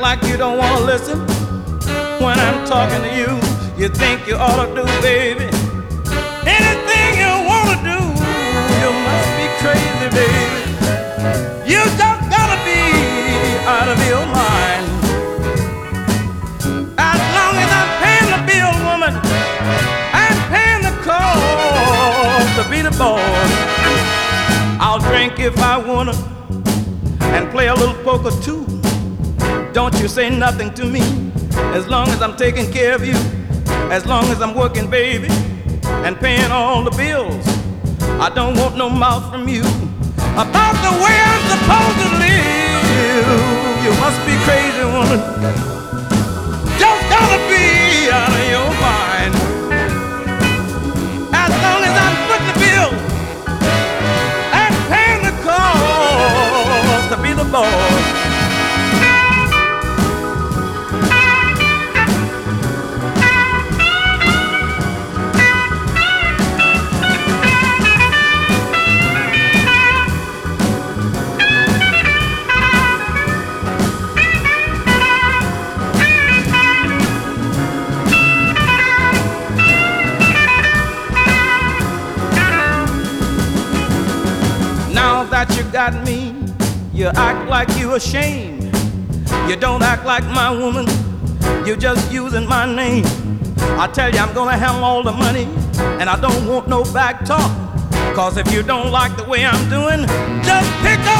like you don't want to listen when I'm talking to you. You think you ought to do, baby, anything you want to do. You must be crazy, baby. You just gotta be out of your mind. As long as I'm paying the bill, woman, I'm paying the cost to be the boss. I'll drink if I wanna and play a little poker too. Don't you say nothing to me as long as I'm taking care of you, as long as I'm working, baby, and paying all the bills. I don't want no mouth from you about the way I'm supposed to live. You must be crazy, woman. Just gotta be out of your mind. As long as I'm putting the bill and paying the cost to be the boss. That you got me, you act like you ashamed. You don't act like my woman, you're just using my name. I tell you I'm gonna have all the money, and I don't want no back talk. Cause if you don't like the way I'm doing, just pick up